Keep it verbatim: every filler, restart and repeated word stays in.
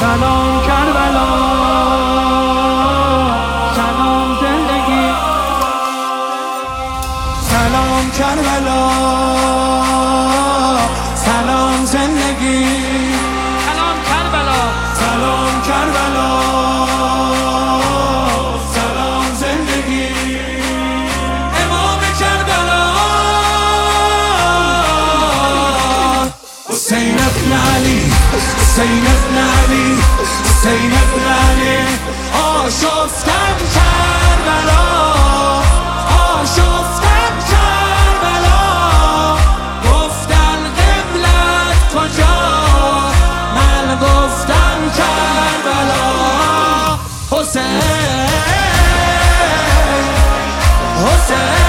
سلام کربلا، سلام زندگی. سلام کربلا، سلام زندگی. سلام کربلا، سلام کربلا، سلام زندگی. امام کربلا حسین ابن علی، حسین ابن علی، حسین ابن علی. آشفتم کربلا، آشفتم کربلا. گفتن قبلت کجا، من گفتم کربلا. حسین، حسین